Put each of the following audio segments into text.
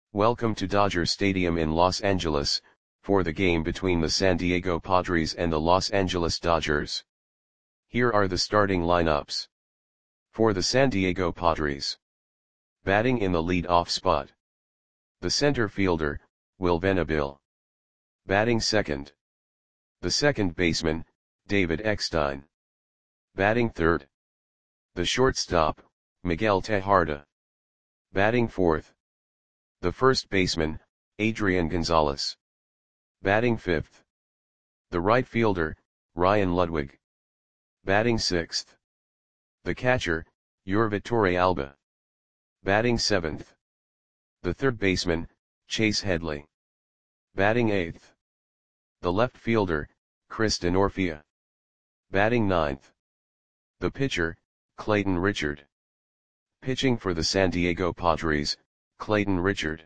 Welcome to Dodger Stadium in Los Angeles, for the game between the San Diego Padres and the Los Angeles Dodgers. Here are the starting lineups. For the San Diego Padres. Batting in the lead-off spot. The center fielder, Will Venable. Batting second. The second baseman, David Eckstein. Batting third. The shortstop, Miguel Tejada. Batting fourth. The first baseman, Adrian Gonzalez. Batting fifth. The right fielder, Ryan Ludwig. Batting sixth. The catcher, Yurvit Torrealba. Batting seventh. The third baseman, Chase Headley. Batting eighth. The left fielder, Chris Denorfia. Batting ninth. The pitcher, Clayton Richard. Pitching for the San Diego Padres, Clayton Richard.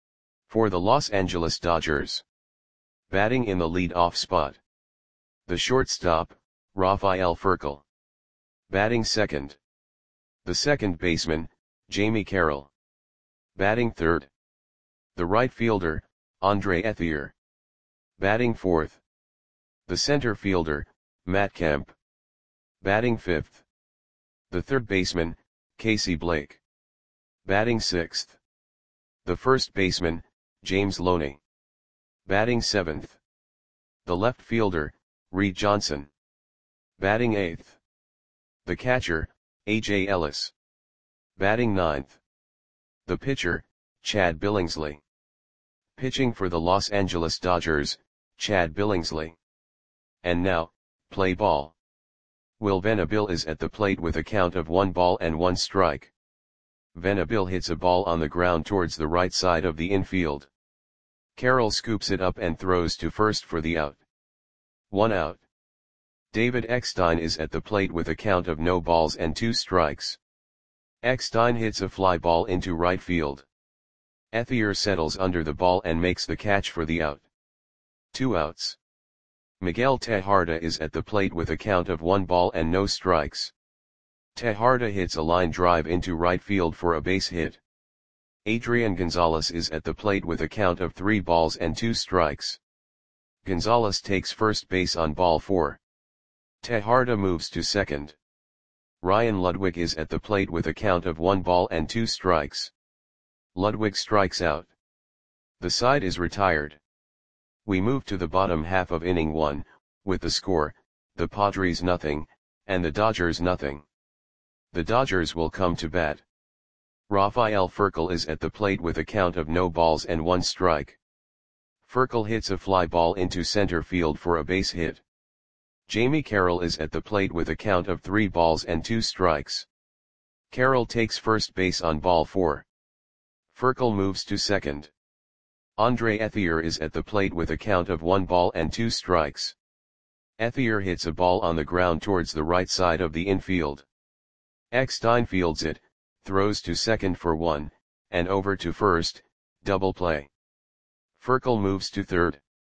For the Los Angeles Dodgers. Batting in the lead-off spot. The shortstop, Rafael Furcal. Batting second. The second baseman, Jamie Carroll. Batting third. The right fielder, Andre Ethier. Batting fourth. The center fielder, Matt Kemp. Batting fifth. The third baseman, Casey Blake. Batting sixth. The first baseman, James Loney. Batting seventh. The left fielder, Reed Johnson. Batting eighth. The catcher, A.J. Ellis. Batting ninth. The pitcher, Chad Billingsley. Pitching for the Los Angeles Dodgers, Chad Billingsley. And now, play ball. Will Venable is at the plate with a count of 1-1 strike. Venable hits a ball on the ground towards the right side of the infield. Carroll scoops it up and throws to first for the out. 1 out. David Eckstein is at the plate with a count of 0-2 strikes. Eckstein hits a fly ball into right field. Ethier settles under the ball and makes the catch for the out. 2 outs. Miguel Tejada is at the plate with a count of 1-0 strikes. Tejada hits a line drive into right field for a base hit. Adrian Gonzalez is at the plate with a count of 3-2 strikes. Gonzalez takes first base on ball 4. Tejada moves to second. Ryan Ludwig is at the plate with a count of 1-2 strikes. Ludwig strikes out. The side is retired. We move to the bottom half of inning 1, with the score, the Padres 0, and the Dodgers 0. The Dodgers will come to bat. Rafael Furcal is at the plate with a count of 0-1 strike. Furcal hits a fly ball into center field for a base hit. Jamie Carroll is at the plate with a count of 3-2 strikes. Carroll takes first base on ball 4. Furcal moves to second. Andre Ethier is at the plate with a count of 1-2 strikes. Ethier hits a ball on the ground towards the right side of the infield. Eckstein fields it, throws to second for 1, and over to first, double play. Furcal moves to third.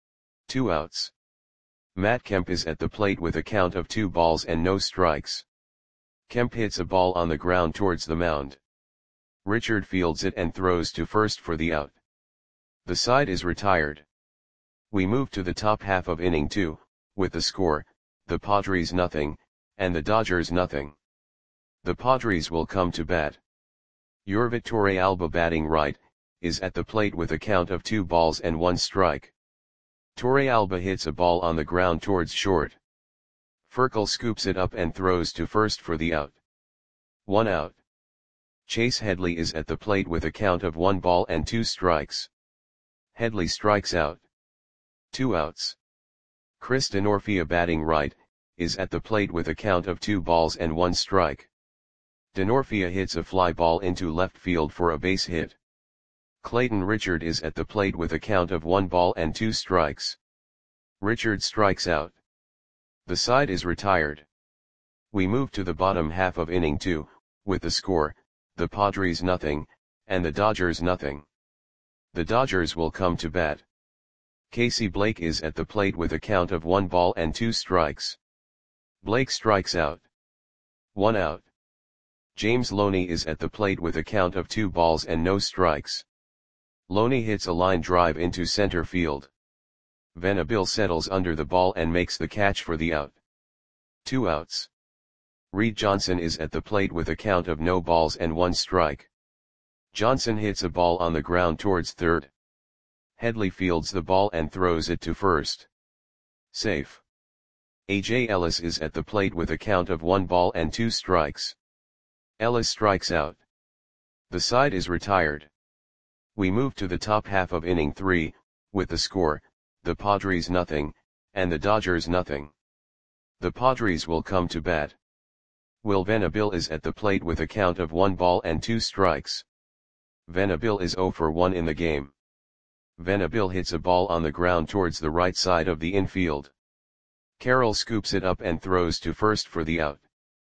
2 outs. Matt Kemp is at the plate with a count of 2-0 strikes. Kemp hits a ball on the ground towards the mound. Richard fields it and throws to first for the out. The side is retired. We move to the top half of inning 2, with the score, the Padres 0, and the Dodgers 0. The Padres will come to bat. Yurvit Torrealba batting right, is at the plate with a count of 2-1 strike. Torrealba hits a ball on the ground towards short. Furcal scoops it up and throws to first for the out. 1 out. Chase Headley is at the plate with a count of 1-2 strikes. Headley strikes out. 2 outs. Chris Denorfia batting right, is at the plate with a count of 2-1 strike. Denorfia hits a fly ball into left field for a base hit. Clayton Richard is at the plate with a count of 1-2 strikes. Richard strikes out. The side is retired. We move to the bottom half of inning 2, with the score, the Padres 0, and the Dodgers 0. The Dodgers will come to bat. Casey Blake is at the plate with a count of 1-2 strikes. Blake strikes out. 1 out. James Loney is at the plate with a count of 2 balls and no strikes. Loney hits a line drive into center field. Venable settles under the ball and makes the catch for the out. 2 outs. Reed Johnson is at the plate with a count of no balls and 1 strike. Johnson hits a ball on the ground towards third. Headley fields the ball and throws it to first. Safe. A.J. Ellis is at the plate with a count of 1 ball and 2 strikes. Ellis strikes out. The side is retired. We move to the top half of inning 3, with the score, the Padres nothing, and the Dodgers nothing. The Padres will come to bat. Will Venable is at the plate with a count of 1 ball and 2 strikes. Venable is 0 for 1 in the game. Venable hits a ball on the ground towards the right side of the infield. Carroll scoops it up and throws to first for the out.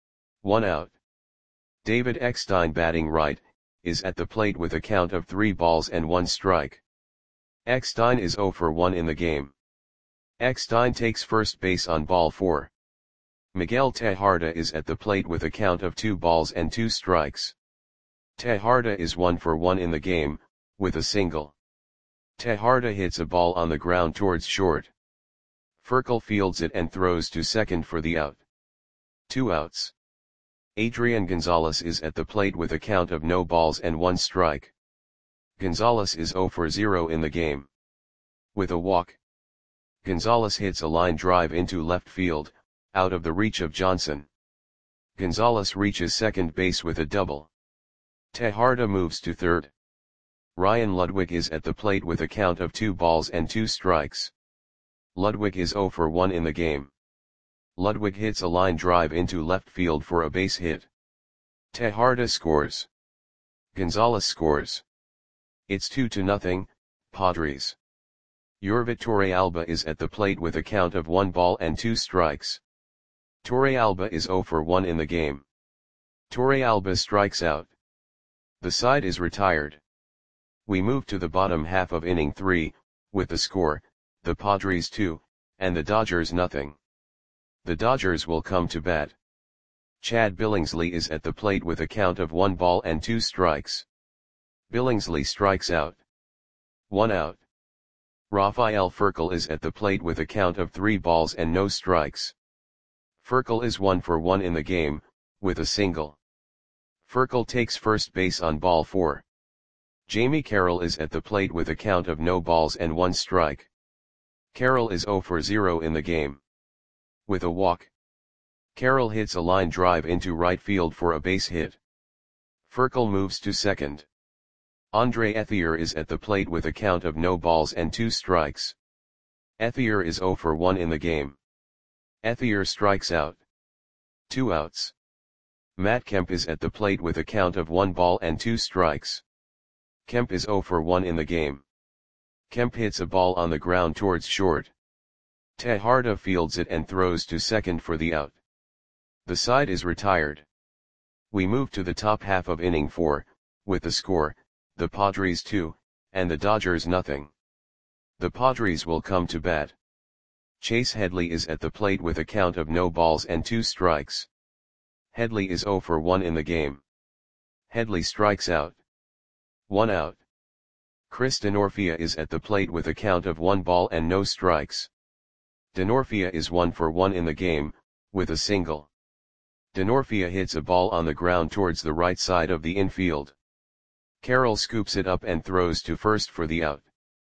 1 out. David Eckstein, batting right, is at the plate with a count of 3 balls and 1 strike. Eckstein is 0 for 1 in the game. Eckstein takes first base on ball 4. Miguel Tejada is at the plate with a count of 2 balls and 2 strikes. Tejada is 1 for 1 in the game, with a single. Tejada hits a ball on the ground towards short. Furcal fields it and throws to second for the out. 2 outs. Adrian Gonzalez is at the plate with a count of no balls and 1 strike. Gonzalez is 0 for 0 in the game. With a walk. Gonzalez hits a line drive into left field, out of the reach of Johnson. Gonzalez reaches second base with a double. Tejada moves to third. Ryan Ludwig is at the plate with a count of 2 balls and 2 strikes. Ludwig is 0 for 1 in the game. Ludwig hits a line drive into left field for a base hit. Tejada scores. Gonzalez scores. It's 2-0, Padres. Yorvit Torrealba is at the plate with a count of 1 ball and 2 strikes. Torrealba is 0 for 1 in the game. Torrealba strikes out. The side is retired. We move to the bottom half of inning 3, with the score, the Padres 2, and the Dodgers nothing. The Dodgers will come to bat. Chad Billingsley is at the plate with a count of 1 ball and 2 strikes. Billingsley strikes out. 1 out. Rafael Furcal is at the plate with a count of 3 balls and no strikes. Furcal is 1 for 1 in the game, with a single. Furcal takes first base on ball 4. Jamie Carroll is at the plate with a count of no balls and 1 strike. Carroll is 0 for 0 in the game. With a walk. Carroll hits a line drive into right field for a base hit. Furcal moves to second. Andre Ethier is at the plate with a count of no balls and 2 strikes. Ethier is 0 for 1 in the game. Ethier strikes out. 2 outs. Matt Kemp is at the plate with a count of 1 ball and 2 strikes. Kemp is 0 for 1 in the game. Kemp hits a ball on the ground towards short. Tejada fields it and throws to second for the out. The side is retired. We move to the top half of inning 4, with the score, the Padres 2, and the Dodgers nothing. The Padres will come to bat. Chase Headley is at the plate with a count of no balls and 2 strikes. Headley is 0 for 1 in the game. Headley strikes out. 1 out. Chris Denorfia is at the plate with a count of 1 ball and no strikes. Denorfia is 1 for 1 in the game, with a single. Denorfia hits a ball on the ground towards the right side of the infield. Carroll scoops it up and throws to first for the out.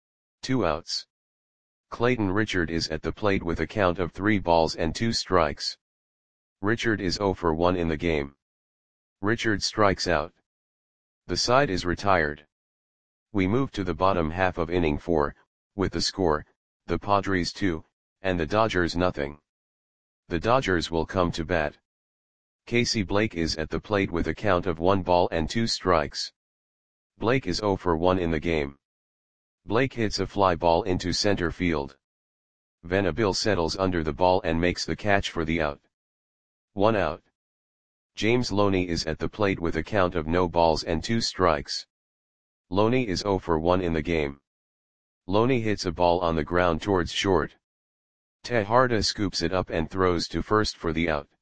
2 outs. Clayton Richard is at the plate with a count of 3 balls and 2 strikes. Richard is 0 for 1 in the game. Richard strikes out. The side is retired. We move to the bottom half of inning 4, with the score, the Padres 2, and the Dodgers nothing. The Dodgers will come to bat. Casey Blake is at the plate with a count of 1 ball and 2 strikes. Blake is 0 for 1 in the game. Blake hits a fly ball into center field. Venable settles under the ball and makes the catch for the out. 1 out. James Loney is at the plate with a count of no balls and 2 strikes. Loney is 0 for 1 in the game. Loney hits a ball on the ground towards short. Tejada scoops it up and throws to first for the out.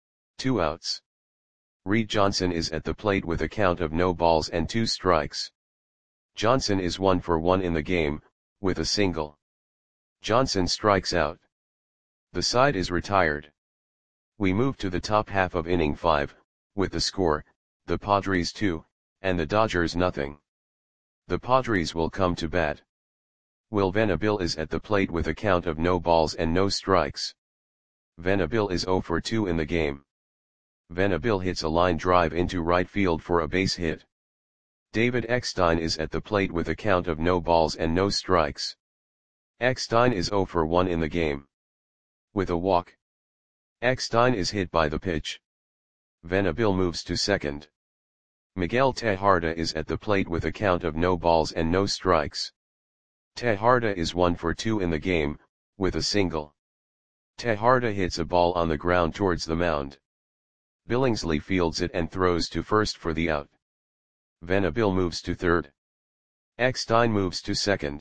2 outs. Reed Johnson is at the plate with a count of no balls and 2 strikes. Johnson is 1 for 1 in the game, with a single. Johnson strikes out. The side is retired. We move to the top half of inning 5, with the score, the Padres 2, and the Dodgers nothing. The Padres will come to bat. Will Venable is at the plate with a count of no balls and no strikes. Venable is 0 for 2 in the game. Venable hits a line drive into right field for a base hit. David Eckstein is at the plate with a count of no balls and no strikes. Eckstein is 0 for 1 in the game. With a walk. Eckstein is hit by the pitch. Venable moves to second. Miguel Tejada is at the plate with a count of no balls and no strikes. Tejada is 1 for 2 in the game, with a single. Tejada hits a ball on the ground towards the mound. Billingsley fields it and throws to first for the out. Venable moves to third. Eckstein moves to second.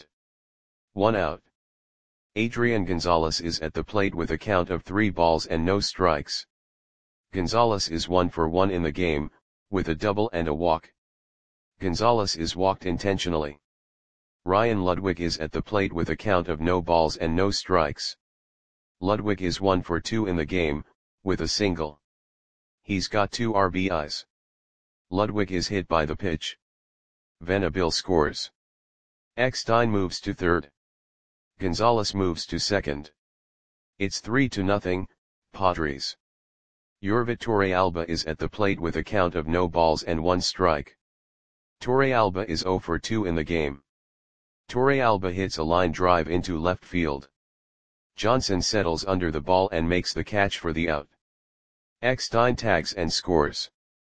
1 out. Adrian Gonzalez is at the plate with a count of 3 balls and no strikes. Gonzalez is 1 for 1 in the game, with a double and a walk. Gonzalez is walked intentionally. Ryan Ludwig is at the plate with a count of no balls and no strikes. Ludwig is 1 for 2 in the game, with a single. He's got 2 RBIs. Ludwig is hit by the pitch. Venable scores. Eckstein moves to third. Gonzalez moves to second. It's 3-0, Padres. Yorvit Torrealba is at the plate with a count of no balls and 1 strike. Torrealba is 0 for 2 in the game. Torrealba hits a line drive into left field. Johnson settles under the ball and makes the catch for the out. Eckstein tags and scores.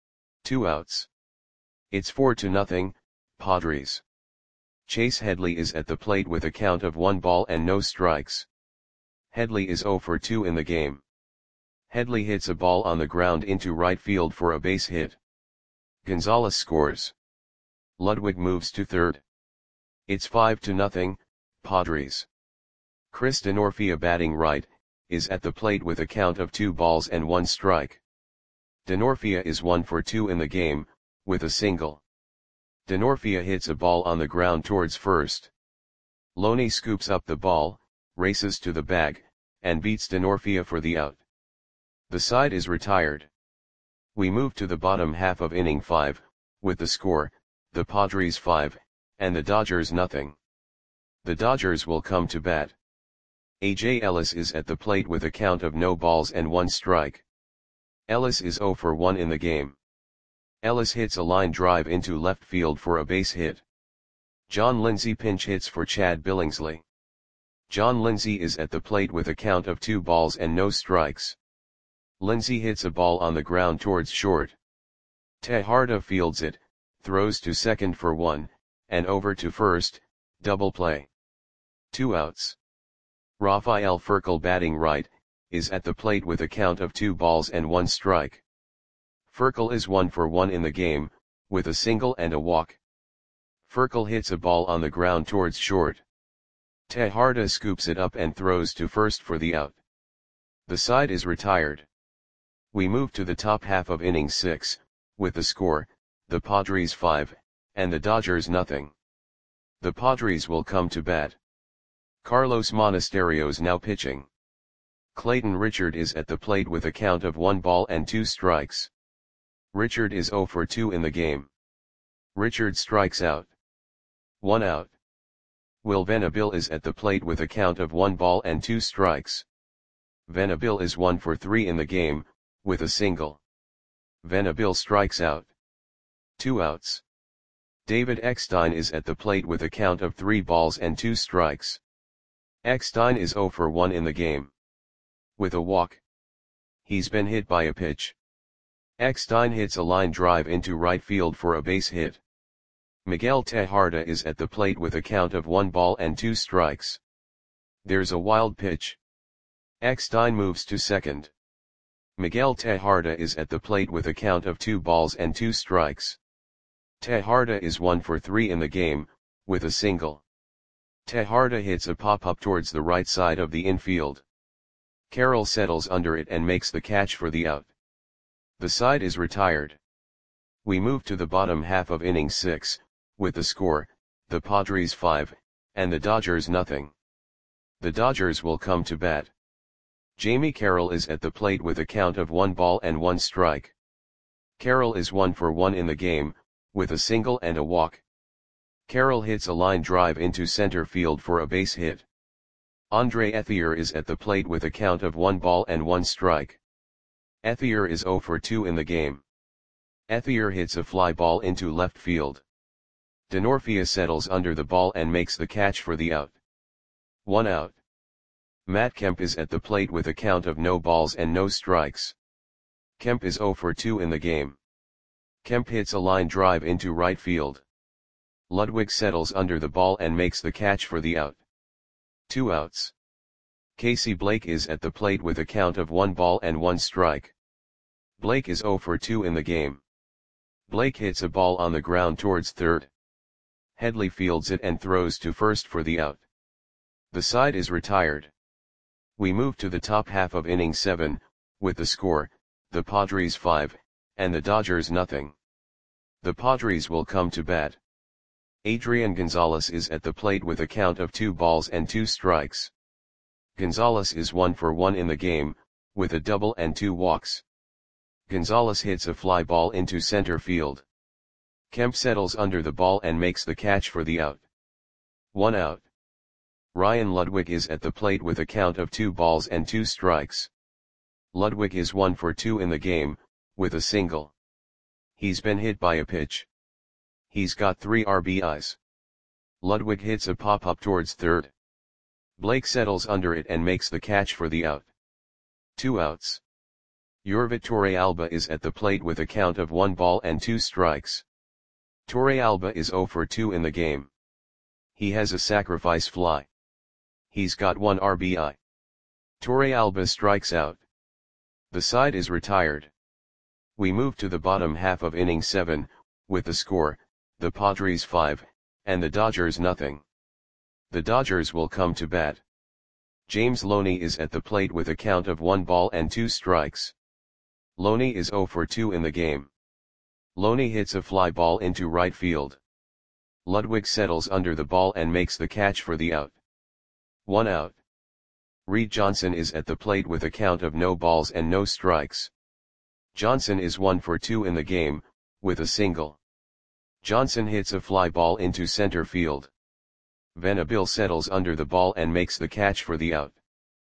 2 outs. It's 4-0, Padres. Chase Headley is at the plate with a count of 1 ball and no strikes. Headley is 0 for 2 in the game. Headley hits a ball on the ground into right field for a base hit. Gonzalez scores. Ludwig moves to third. It's 5-0, Padres. Chris Denorfia batting right, is at the plate with a count of 2 balls and 1 strike. Denorfia is 1 for 2 in the game, with a single. Denorfia hits a ball on the ground towards first. Loney scoops up the ball, races to the bag, and beats Denorfia for the out. The side is retired. We move to the bottom half of inning 5, with the score, the Padres 5, and the Dodgers nothing. The Dodgers will come to bat. A.J. Ellis is at the plate with a count of no balls and 1 strike. Ellis is 0 for 1 in the game. Ellis hits a line drive into left field for a base hit. John Lindsay pinch hits for Chad Billingsley. John Lindsay is at the plate with a count of 2 balls and no strikes. Lindsay hits a ball on the ground towards short. Tejada fields it, throws to second for 1, and over to first, double play. 2 outs. Rafael Furcal batting right, is at the plate with a count of 2 balls and 1 strike. Furcal is 1 for 1 in the game, with a single and a walk. Furcal hits a ball on the ground towards short. Tejada scoops it up and throws to first for the out. The side is retired. We move to the top half of inning 6, with the score, the Padres 5, and the Dodgers nothing. The Padres will come to bat. Carlos Monasterios now pitching. Clayton Richard is at the plate with a count of 1 ball and 2 strikes. Richard is 0 for 2 in the game. Richard strikes out. 1 out. Will Venable is at the plate with a count of 1 ball and 2 strikes. Venable is 1 for 3 in the game, with a single. Venable strikes out. 2 outs. David Eckstein is at the plate with a count of 3 balls and 2 strikes. Eckstein is 0 for 1 in the game. With a walk. He's been hit by a pitch. Eckstein hits a line drive into right field for a base hit. Miguel Tejada is at the plate with a count of 1 ball and 2 strikes. There's a wild pitch. Eckstein moves to second. Miguel Tejada is at the plate with a count of 2 balls and 2 strikes. Tejada is 1 for 3 in the game, with a single. Tejada hits a pop-up towards the right side of the infield. Carroll settles under it and makes the catch for the out. The side is retired. We move to the bottom half of inning 6, with the score, the Padres 5, and the Dodgers nothing. The Dodgers will come to bat. Jamie Carroll is at the plate with a count of 1 ball and 1 strike. Carroll is 1 for 1 in the game, with a single and a walk. Carroll hits a line drive into center field for a base hit. Andre Ethier is at the plate with a count of 1 ball and 1 strike. Ethier is 0 for 2 in the game. Ethier hits a fly ball into left field. Denorfia settles under the ball and makes the catch for the out. 1 out. Matt Kemp is at the plate with a count of no balls and no strikes. Kemp is 0 for 2 in the game. Kemp hits a line drive into right field. Ludwig settles under the ball and makes the catch for the out. 2 outs. Casey Blake is at the plate with a count of 1 ball and 1 strike. Blake is 0 for 2 in the game. Blake hits a ball on the ground towards third. Headley fields it and throws to first for the out. The side is retired. We move to the top half of inning 7, with the score, the Padres 5, and the Dodgers nothing. The Padres will come to bat. Adrian Gonzalez is at the plate with a count of 2 balls and 2 strikes. Gonzalez is 1 for 1 in the game, with a double and 2 walks. Gonzalez hits a fly ball into center field. Kemp settles under the ball and makes the catch for the out. 1 out. Ryan Ludwig is at the plate with a count of 2 balls and 2 strikes. Ludwig is 1 for 2 in the game, with a single. He's been hit by a pitch. He's got 3 RBIs. Ludwig hits a pop-up towards third. Blake settles under it and makes the catch for the out. 2 outs. Yorvit Torrealba is at the plate with a count of 1 ball and 2 strikes. Torrealba is 0 for 2 in the game. He has a sacrifice fly. He's got 1 RBI. Torrealba strikes out. The side is retired. We move to the bottom half of inning 7, with the score, the Padres 5, and the Dodgers nothing. The Dodgers will come to bat. James Loney is at the plate with a count of 1 ball and 2 strikes. Loney is 0 for 2 in the game. Loney hits a fly ball into right field. Ludwig settles under the ball and makes the catch for the out. 1 out. Reed Johnson is at the plate with a count of no balls and no strikes. Johnson is 1 for 2 in the game, with a single. Johnson hits a fly ball into center field. Venable settles under the ball and makes the catch for the out.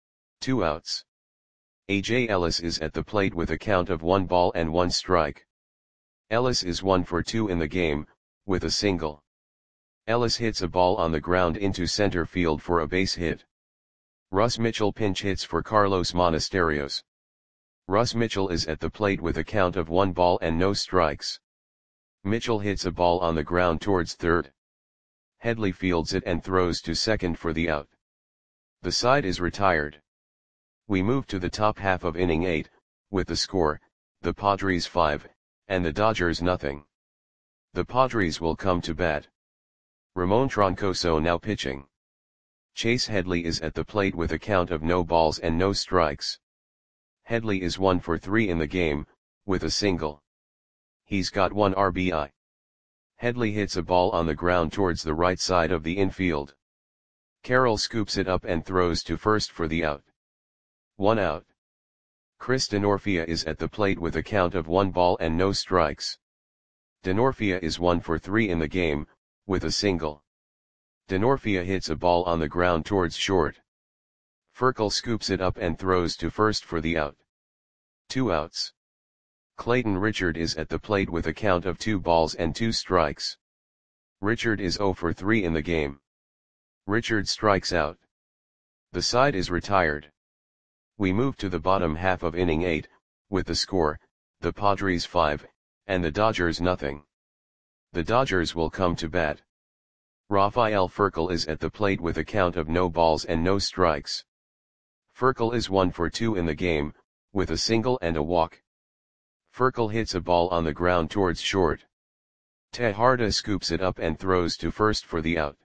2 outs. A.J. Ellis is at the plate with a count of 1 ball and 1 strike. Ellis is 1 for 2 in the game, with a single. Ellis hits a ball on the ground into center field for a base hit. Russ Mitchell pinch hits for Carlos Monasterios. Russ Mitchell is at the plate with a count of 1 ball and no strikes. Mitchell hits a ball on the ground towards third. Headley fields it and throws to second for the out. The side is retired. We move to the top half of inning 8, with the score, the Padres 5, and the Dodgers nothing. The Padres will come to bat. Ramon Troncoso now pitching. Chase Headley is at the plate with a count of no balls and no strikes. Headley is 1 for 3 in the game, with a single. He's got 1 RBI. Headley hits a ball on the ground towards the right side of the infield. Carroll scoops it up and throws to first for the out. 1 out. Chris Denorfia is at the plate with a count of 1 ball and no strikes. Denorfia is 1 for 3 in the game, with a single. Denorfia hits a ball on the ground towards short. Furkel scoops it up and throws to first for the out. 2 outs. Clayton Richard is at the plate with a count of 2 balls and 2 strikes. Richard is 0 for 3 in the game. Richard strikes out. The side is retired. We move to the bottom half of inning 8, with the score, the Padres 5, and the Dodgers nothing. The Dodgers will come to bat. Rafael Furkel is at the plate with a count of no balls and no strikes. Furkel is 1 for 2 in the game, with a single and a walk. Furkel hits a ball on the ground towards short. Tejarda scoops it up and throws to first for the out.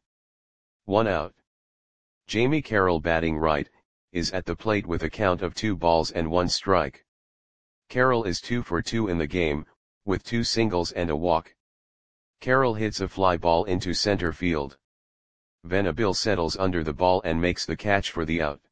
1 out. Jamie Carroll batting right, is at the plate with a count of 2 balls and 1 strike. Carroll is 2 for 2 in the game, with 2 singles and a walk. Carroll hits a fly ball into center field. Venable settles under the ball and makes the catch for the out.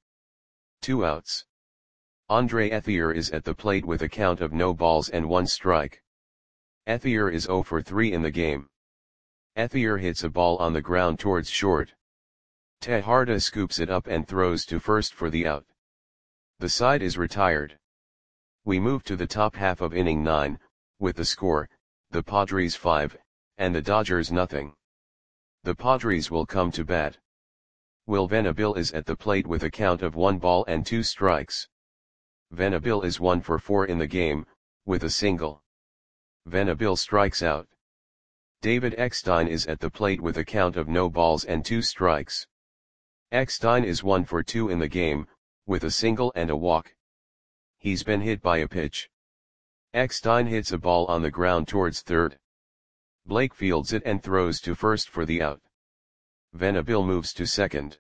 2 outs. Andre Ethier is at the plate with a count of no balls and 1 strike. Ethier is 0 for 3 in the game. Ethier hits a ball on the ground towards short. Tejada scoops it up and throws to first for the out. The side is retired. We move to the top half of inning 9, with the score, the Padres 5, and the Dodgers nothing. The Padres will come to bat. Will Venable is at the plate with a count of 1 ball and 2 strikes. Venable is 1 for 4 in the game, with a single. Venable strikes out. David Eckstein is at the plate with a count of no balls and 2 strikes. Eckstein is 1 for 2 in the game, with a single and a walk. He's been hit by a pitch. Eckstein hits a ball on the ground towards third. Blake fields it and throws to first for the out. Venable moves to second.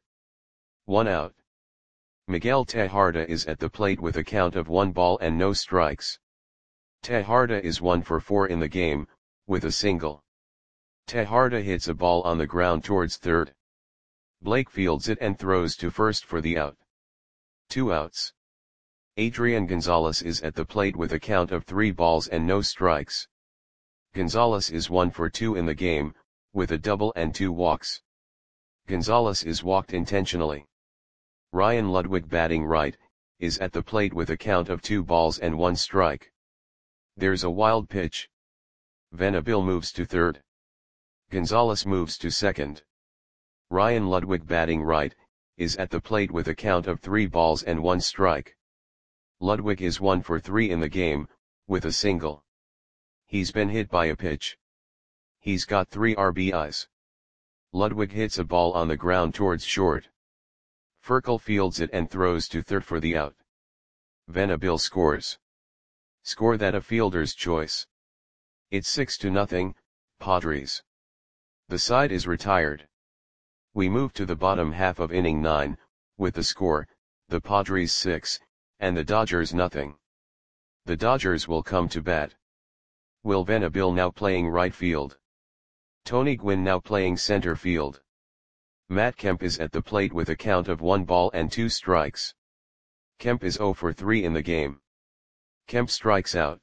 1 out. Miguel Tejada is at the plate with a count of 1 ball and no strikes. Tejada is 1 for 4 in the game, with a single. Tejada hits a ball on the ground towards third. Blake fields it and throws to first for the out. 2 outs. Adrian Gonzalez is at the plate with a count of 3 balls and no strikes. Gonzalez is 1 for 2 in the game, with a double and 2 walks. Gonzalez is walked intentionally. Ryan Ludwig, batting right, is at the plate with a count of 2 balls and 1 strike. There's a wild pitch. Venable moves to third. Gonzalez moves to second. Ryan Ludwig, batting right, is at the plate with a count of 3 balls and 1 strike. Ludwig is 1 for 3 in the game, with a single. He's been hit by a pitch. He's got 3 RBIs. Ludwig hits a ball on the ground towards short. Furcal fields it and throws to third for the out. Venable scores. Score that a fielder's choice. It's 6-0, Padres. The side is retired. We move to the bottom half of inning 9, with the score, the Padres 6, and the Dodgers nothing. The Dodgers will come to bat. Will Venable now playing right field. Tony Gwynn now playing center field. Matt Kemp is at the plate with a count of 1 ball and 2 strikes. Kemp is 0 for 3 in the game. Kemp strikes out.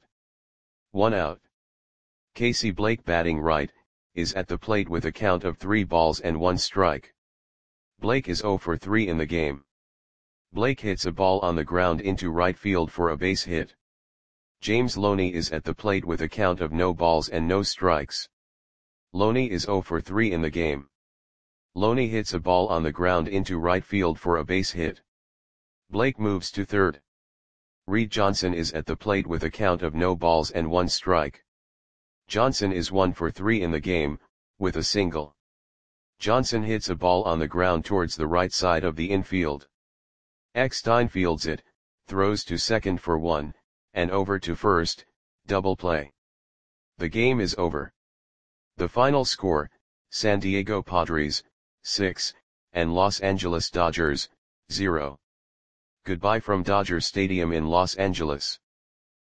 1 out. Casey Blake, batting right, is at the plate with a count of 3 balls and 1 strike. Blake is 0 for 3 in the game. Blake hits a ball on the ground into right field for a base hit. James Loney is at the plate with a count of no balls and no strikes. Loney is 0 for 3 in the game. Loney hits a ball on the ground into right field for a base hit. Blake moves to third. Reed Johnson is at the plate with a count of no balls and 1 strike. Johnson is 1 for 3 in the game, with a single. Johnson hits a ball on the ground towards the right side of the infield. Eckstein fields it, throws to second for 1, and over to first, double play. The game is over. The final score, San Diego Padres, 6, and Los Angeles Dodgers, 0. Goodbye from Dodger Stadium in Los Angeles.